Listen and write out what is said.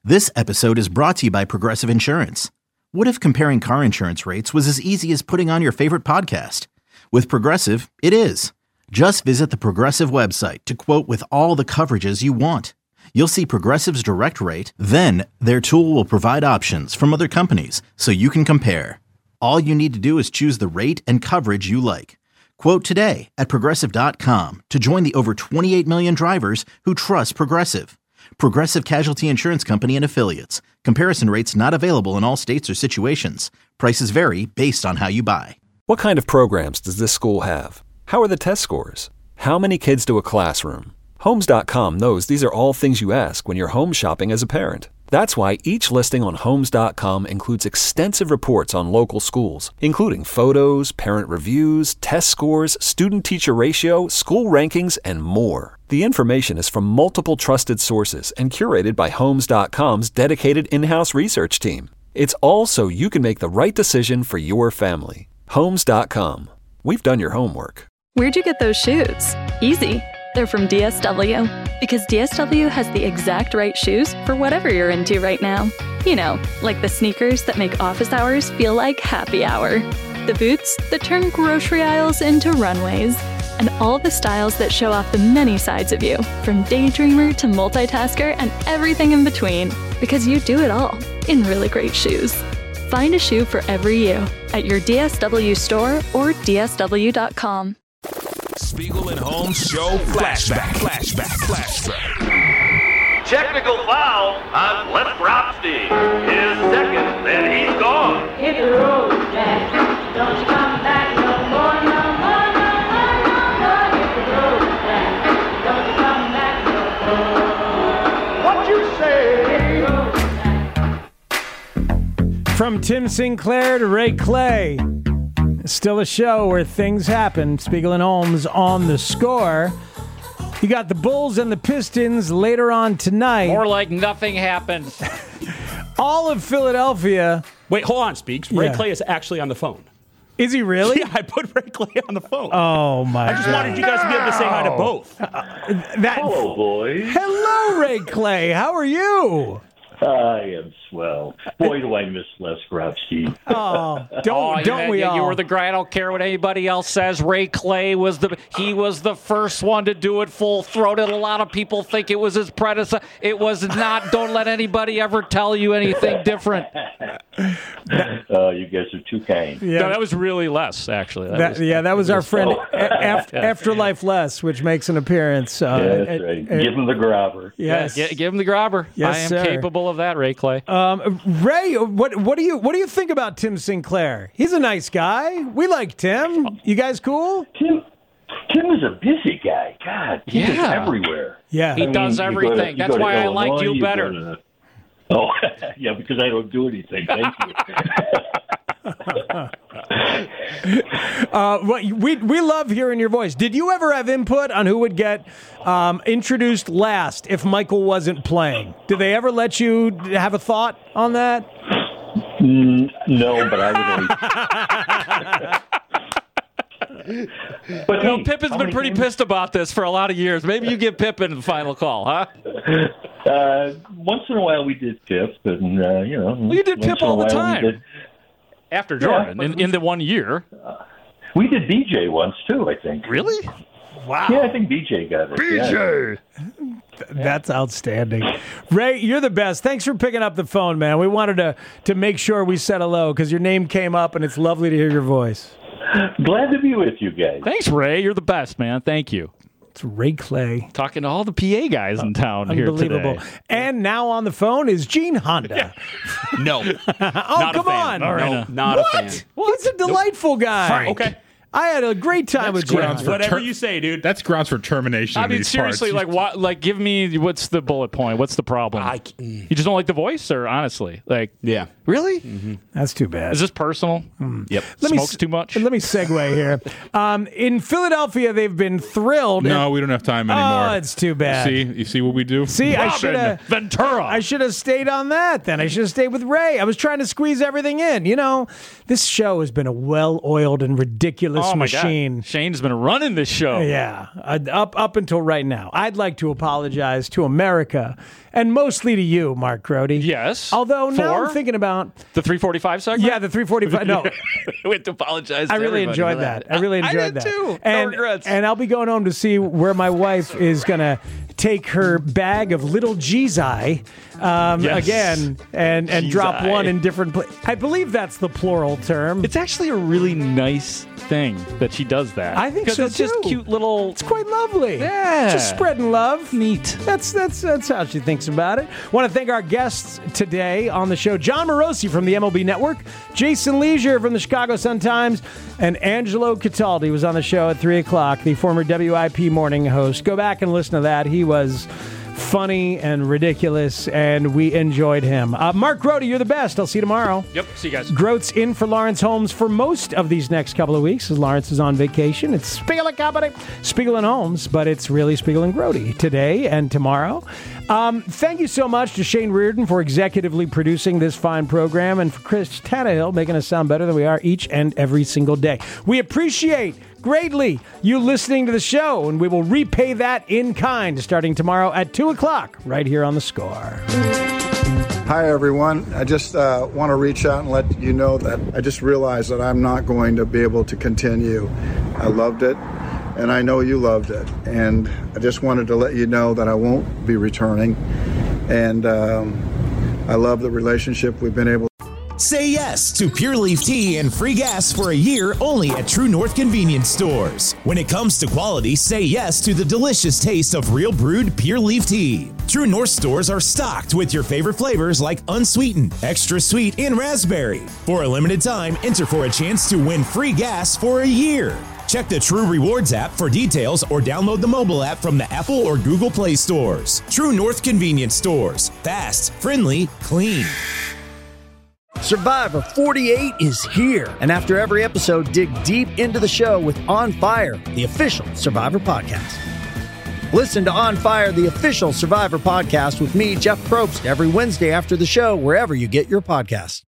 This episode is brought to you by Progressive Insurance. What if comparing car insurance rates was as easy as putting on your favorite podcast? With Progressive, it is. Just visit the Progressive website to quote with all the coverages you want. You'll see Progressive's direct rate, then their tool will provide options from other companies so you can compare. All you need to do is choose the rate and coverage you like. Quote today at Progressive.com to join the over 28 million drivers who trust Progressive. Progressive Casualty Insurance Company and Affiliates. Comparison rates not available in all states or situations. Prices vary based on how you buy. What kind of programs does this school have? How are the test scores? How many kids do a classroom? Homes.com knows these are all things you ask when you're home shopping as a parent. That's why each listing on Homes.com includes extensive reports on local schools, including photos, parent reviews, test scores, student-teacher ratio, school rankings, and more. The information is from multiple trusted sources and curated by Homes.com's dedicated in-house research team. It's all so you can make the right decision for your family. Homes.com. We've done your homework. Where'd you get those shoes? Easy. They're from DSW. Because DSW has the exact right shoes for whatever you're into right now. You know, like the sneakers that make office hours feel like happy hour. The boots that turn grocery aisles into runways. And all the styles that show off the many sides of you, from daydreamer to multitasker and everything in between. Because you do it all in really great shoes. Find a shoe for every you at your DSW store or DSW.com. Spiegel and Holmes Show Flashback. Technical foul on Les Ropstein. His second, then he's gone. Hit the road, Jack. Don't you come back no more, no more, no more, no more. Hit the road, Jack. Don't you come back no more. What you say? Hit the road, Jack. From Tim Sinclair to Ray Clay. Still a show where things happen. Spiegel and Holmes on the score. You got the Bulls and the Pistons later on tonight. More like nothing happened. All of Philadelphia. Wait, hold on, Speaks. Ray Clay is actually on the phone. Is he really? Yeah, I put Ray Clay on the phone. Oh, my God. I just wanted you guys to be able to say hi to both. Hello, boys. Hello, Ray Clay. How are you? I am swell. Boy, do I miss Les Ropstein. Oh, don't we all? You were the guy. I don't care what anybody else says. Ray Clay was the first one to do it full throated. A lot of people think it was his predecessor. It was not. Don't let anybody ever tell you anything different. You guys are too kind. Yeah. No, that was really Les, actually. That was our friend Afterlife Les, which makes an appearance. That's right. Give him the grabber. Yes, give him the grabber. Yes, I am sir. capable of that, Ray Clay. Ray, what do you think about Tim Sinclair? He's a nice guy. We like Tim. You guys cool? Tim is a busy guy. God, Tim is everywhere. Yeah, he does everything. That's why I like you better. Oh, yeah, because I don't do anything. Thank you. We love hearing your voice. Did you ever have input on who would get introduced last if Michael wasn't playing? Did they ever let you have a thought on that? No, but I would always... But Pippen's been pretty pissed about this for a lot of years. Maybe you give Pippen the final call, huh? Once in a while we did Pip, and Well, you did Pip all the time. After Jordan, in the 1 year. We did BJ once, too, I think. Really? Wow. Yeah, I think BJ got it. BJ! Yeah. That's outstanding. Ray, you're the best. Thanks for picking up the phone, man. We wanted to make sure we said hello because your name came up, and it's lovely to hear your voice. Glad to be with you guys. Thanks, Ray. You're the best, man. Thank you. It's Ray Clay. Talking to all the PA guys in town here today. Unbelievable. And now on the phone is Gene Honda. No. Come on. All right, not a fan. He's a delightful guy. Frank. Okay. I had a great time with Gene. Whatever you say, dude. That's grounds for termination. I mean, seriously, parts. what? Like, give me what's the bullet point? What's the problem? You just don't like the voice, or honestly, yeah, really? Mm-hmm. That's too bad. Is this personal? Yep. Smokes too much. Let me segue here. In Philadelphia, they've been thrilled. No, we don't have time anymore. Oh, it's too bad. You see what we do? See, Robin Ventura. I should have stayed on that then. I should have stayed with Ray. I was trying to squeeze everything in. You know, this show has been a well-oiled and ridiculous machine. God. Shane's been running this show. Yeah, up until right now. I'd like to apologize to America And mostly to you, Mark Grody. Yes. Although now I'm For thinking about the 345 segment. the 345. No, We have to apologize. I to really everybody enjoyed for that. I really enjoyed did that. too. And, No regrets. and I'll be going home to see where my wife is going to take her bag of little Jesus again and drop one in different places. I believe that's the plural term. It's actually a really nice thing that she does that. I think so, it's just too. cute little. It's quite lovely. Yeah. Just spreading love. Neat. That's how she thinks about it. Want to thank our guests today on the show. John Morosi from the MLB Network, Jason Leisure from the Chicago Sun-Times, and Angelo Cataldi was on the show at 3 o'clock, the former WIP morning host. Go back and listen to that. He was funny and ridiculous, and we enjoyed him. Mark Grody, you're the best. I'll see you tomorrow. Yep. See you guys. Grote's in for Lawrence Holmes for most of these next couple of weeks as Lawrence is on vacation. It's Spiegel and Company, Spiegel and Holmes, but it's really Spiegel and Grody today and tomorrow. Thank you so much to Shane Reardon for executively producing this fine program and for Chris Tannehill making us sound better than we are each and every single day. We appreciate greatly you listening to the show, and we will repay that in kind starting tomorrow at 2 o'clock right here on The Score. Hi, everyone. I just want to reach out and let you know that I just realized that I'm not going to be able to continue. I loved it, and I know you loved it. And I just wanted to let you know that I won't be returning. And I love the relationship we've been able to. Say yes to Pure Leaf Tea and free gas for a year only at True North Convenience Stores. When it comes to quality, say yes to the delicious taste of real brewed Pure Leaf Tea. True North stores are stocked with your favorite flavors like unsweetened, extra sweet, and raspberry. For a limited time, enter for a chance to win free gas for a year. Check the True Rewards app for details or download the mobile app from the Apple or Google Play stores. True North Convenience Stores. Fast, friendly, clean. Survivor 48 is here. And after every episode, dig deep into the show with On Fire, the official Survivor podcast. Listen to On Fire, the official Survivor podcast with me, Jeff Probst, every Wednesday after the show, wherever you get your podcasts.